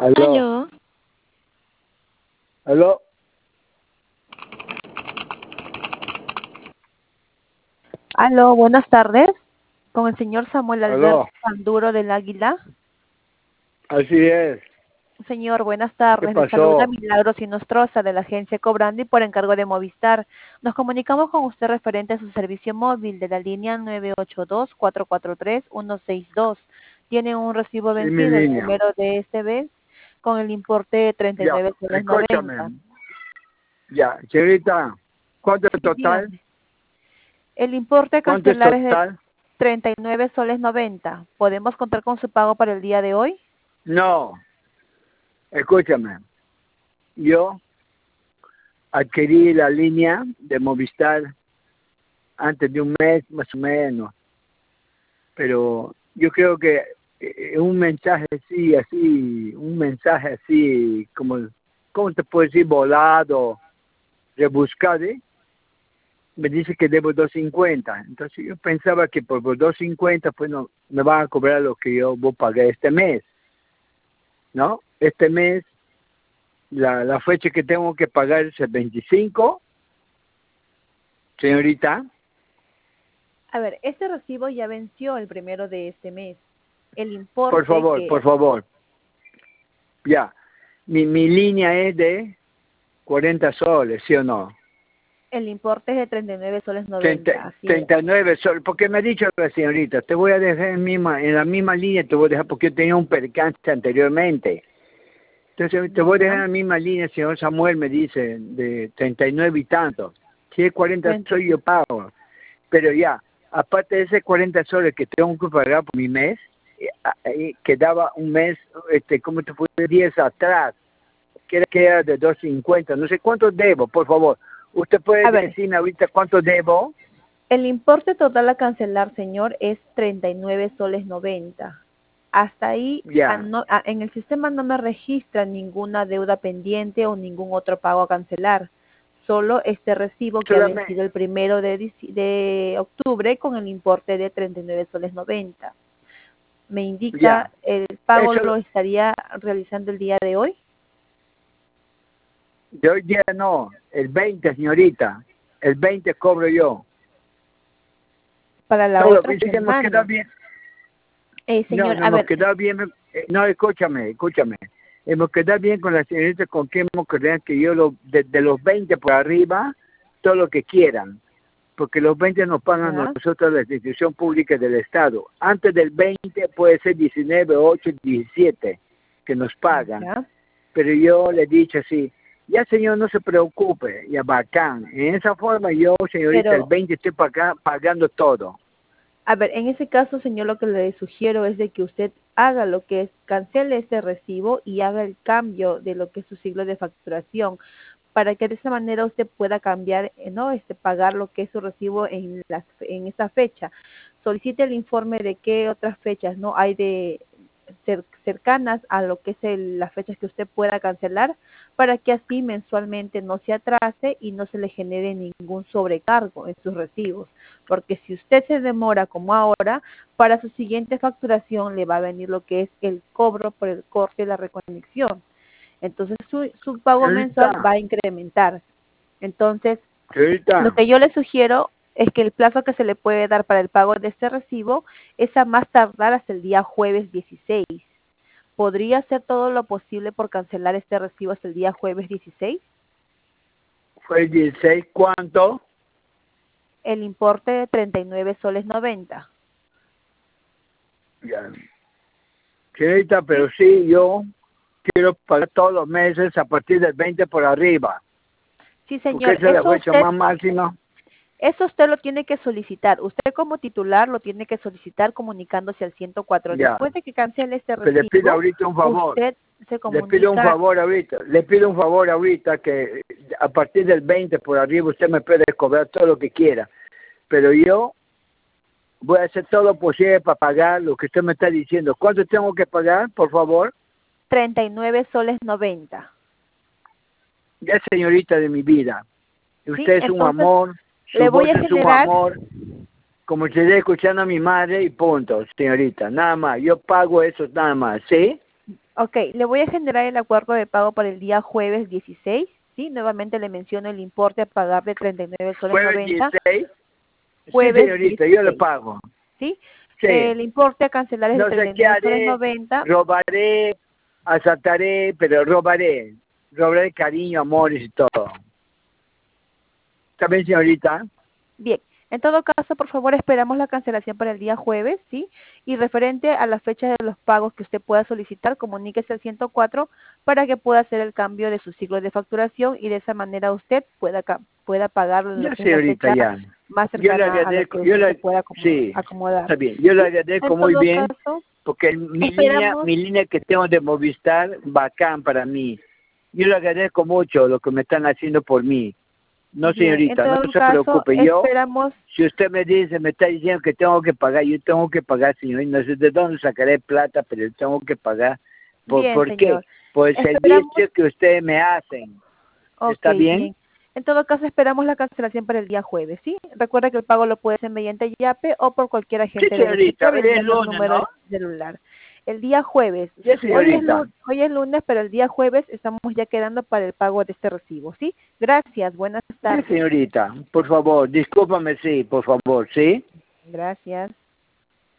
Aló, Aló, aló, aló, buenas tardes, con el señor Samuel Alberto aló, Panduro del Águila. así es. Señor, buenas ¿Qué tardes, le saluda pasó? Milagros Inostroza de la agencia Cobrandi por encargo de Movistar. Nos comunicamos con usted referente a su servicio móvil de la línea 982-443-162. Tiene un recibo Sí, mi vencido el línea. primero de este mes con el importe de Ya, 39 soles escúchame. 90. Ya, señorita, ¿cuánto es Sí, total? dígame. El importe a ¿Cuánto es cancelar es de total? 39 soles 90. ¿Podemos contar con su pago para el día de hoy? No, escúchame. Yo adquirí la línea de Movistar antes de un mes, más o menos. Pero yo creo que un mensaje un mensaje así, como, ¿cómo te puedo decir? Volado, rebuscado, ¿eh? Me dice que debo 250. Entonces yo pensaba que por 250 pues no me van a cobrar lo que yo voy a pagar este mes, ¿no? Este mes la fecha que tengo que pagar es el 25, señorita. A ver, este recibo ya venció el primero de este mes. El Por importe favor, que por favor. Ya. Mi línea es de 40 soles, ¿sí o no? el importe es de 39 soles 30, 90, así es. 39 soles, porque me ha dicho la señorita, te voy a dejar en la misma línea, te voy a dejar porque yo tenía un percance anteriormente. Entonces te voy a dejar Ya. en la misma línea, señor Samuel me dice, de 39 y tanto. Si es 40 Treinta. soy yo pago. Pero ya, aparte de ese 40 soles que tengo que pagar por mi mes, quedaba un mes, ¿cómo te fue? 10 atrás, que era de 250. No sé cuánto debo, por favor. ¿Usted puede A ver, decirme ahorita cuánto debo? el importe total a cancelar, señor, es 39 soles 90. Hasta ahí, Ya, en el sistema no me registra ninguna deuda pendiente o ningún otro pago a cancelar. Solo este recibo que ha solamente, vencido el primero de octubre con el importe de 39 soles 90. Me indica ya. el pago Eso, lo estaría realizando el día de hoy de hoy día no, el 20, señorita. El 20 cobro yo. para la Solo, otra sí, hemos quedado semana. bien. No, Señor, no a hemos ver, quedado bien. No, escúchame. Hemos quedado bien con la señorita con quien hemos quedado que yo de los 20 por arriba, todo lo que quieran. Porque los 20 nos pagan ya, nosotros la institución pública del Estado. Antes del 20 puede ser 19, 8, 17 que nos pagan. ya. Pero yo le he dicho así, ya señor, no se preocupe, ya bacán. En esa forma yo, señorita, el Pero, 20 estoy pagando todo. a ver, en ese caso, señor, lo que le sugiero es de que usted haga lo que es, cancele este recibo y haga el cambio de lo que es su siglo de facturación, para que de esa manera usted pueda cambiar, ¿no? Pagar lo que es su recibo en esta fecha. Solicite el informe de qué otras fechas no hay de cercanas a lo que es las fechas que usted pueda cancelar, para que así mensualmente no se atrase y no se le genere ningún sobrecargo en sus recibos. Porque si usted se demora como ahora, para su siguiente facturación le va a venir lo que es el cobro por el corte y la reconexión. Entonces su pago mensual va Señorita, a incrementar. Entonces, lo señorita, que yo le sugiero es que el plazo que se le puede dar para el pago de este recibo es a más tardar hasta el día jueves 16. ¿Podría hacer todo lo posible por cancelar este recibo hasta el día jueves 16? fue el 16, ¿cuánto? El importe de 39 soles 90. Ya. Señorita, ¿Sí? pero sí, yo quiero pagar todos los meses a partir del 20 por arriba, Sí, porque señor. esa es la fecha más máxima. Eso usted lo tiene que solicitar. Usted como titular lo tiene que solicitar comunicándose al 104. Ya, Después de que cancele este pero le pido recibo, ahorita un favor. usted se Le pido un comunica. favor ahorita, que a partir del 20 por arriba usted me puede cobrar todo lo que quiera, pero yo voy a hacer todo lo posible para pagar lo que usted me está diciendo. ¿Cuánto tengo que pagar, por favor? 39 soles 90. Ya señorita de mi vida, ¿Sí? usted es un Entonces, amor, le su voy voz a es un generar, amor, como estoy escuchando a mi madre y punto, señorita, nada más, yo pago eso nada más, ¿sí? Ok, le voy a generar el acuerdo de pago para el día jueves 16, ¿sí? Nuevamente le menciono el importe a pagar de 39 soles ¿Jueves 90, 16? Sí, jueves señorita, yo lo 16, pago. ¿sí? Sí. El importe a cancelar es de No sé qué 39 soles haré, 90. robaré, asaltaré, pero robaré. Robaré cariño, amores y todo. ¿Está bien, señorita? Bien, en todo caso, por favor, esperamos la cancelación para el día jueves, ¿sí? Y referente a la fecha de los pagos que usted pueda solicitar, comuníquese al 104 para que pueda hacer el cambio de su ciclo de facturación y de esa manera usted pueda pagar en, Ya, en la señorita, fecha ya. más Yo le cercana a lo agradezco, que usted se pueda sí, acomodar, está bien. Yo le ¿sí? agradezco En muy todo bien caso, porque esperamos. mi línea que tengo de Movistar, bacán para mí. Yo le agradezco mucho lo que me están haciendo por mí. No, Bien, en señorita, no todo se caso, preocupe. Yo, esperamos. si usted me dice, me está diciendo que tengo que pagar, yo tengo que pagar, señor. Y no sé de dónde sacaré plata, pero tengo que pagar. Bien, ¿Por qué? señor. Por el Esperamos. servicio que ustedes me hacen. Ok, ¿Está bien? bien. En todo caso, esperamos la cancelación para el día jueves, ¿sí? Recuerda que el pago lo puede hacer mediante YAPE o por cualquier Sí, agente del señorita, sector hoy es enviando el lunes, número ¿no? de celular. El día jueves, Sí, señorita. hoy es lunes, pero el día jueves estamos ya quedando para el pago de este recibo, ¿sí? Gracias, buenas Sí, tardes. señorita. Por favor, discúlpame, sí, por favor, ¿sí? Gracias.